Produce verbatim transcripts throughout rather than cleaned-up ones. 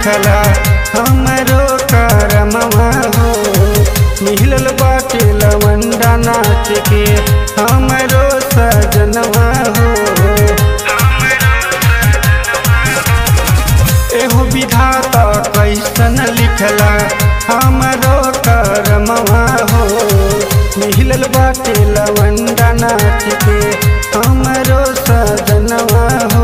लिखला हमरो करमवा हो। मिलल बाटे लवंडा नाच के हमरो सजनवा हो। एहो विधाता कैसन लिखला हमरो करमवा हो। मिलल बाटे लवंडा नाच के हमरो सजनवा हो।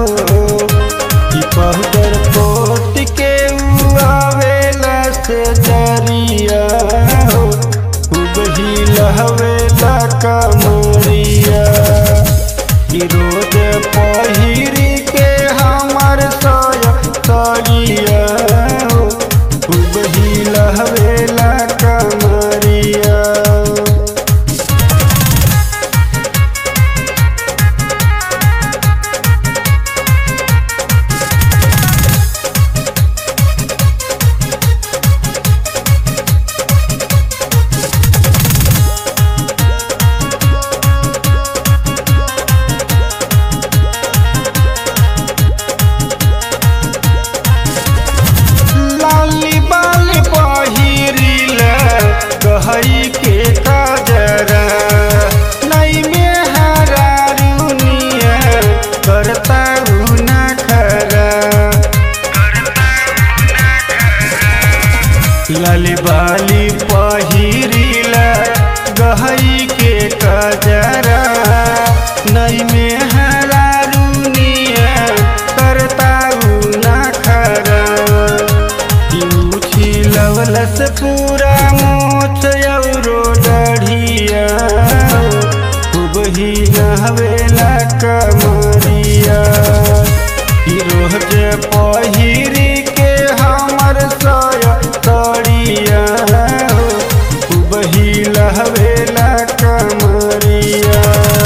पहुदर पोत के आवेला से जरिया हो। खूब ही लहवेला कमरिया रोज पहिरी के हमर सोया तरिया हो। खूब ही लहवेला कमरिया। हई के काजरा नई में हरा रुनिया करता ना खरा। लाली बाली पहिरीला गहई के काजरा नई में हरा रुनिया करता ना खरा। लवलस पूरा औरो डढ़िया खूब ही नहवेला कमरिया। रोज पहिरी के हमर सोया तरिया खूब ही लहवेला कमरिया।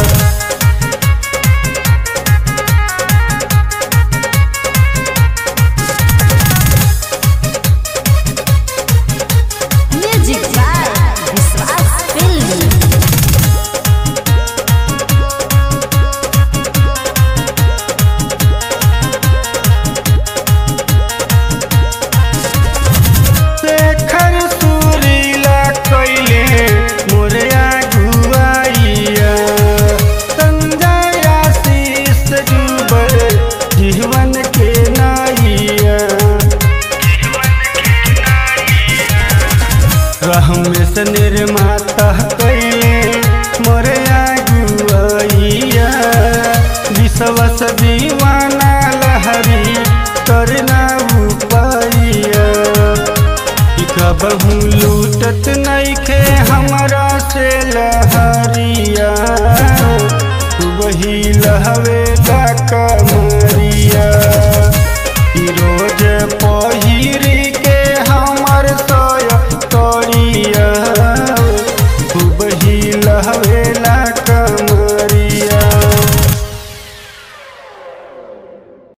जीवन के नाइया रहमेश निर्माता कैले मोरे आगुआइया। विश्वास दीवाना लहरी करना उपाइया। कबहू लूटत नइखे हमरा से लहरिया। वही लहवे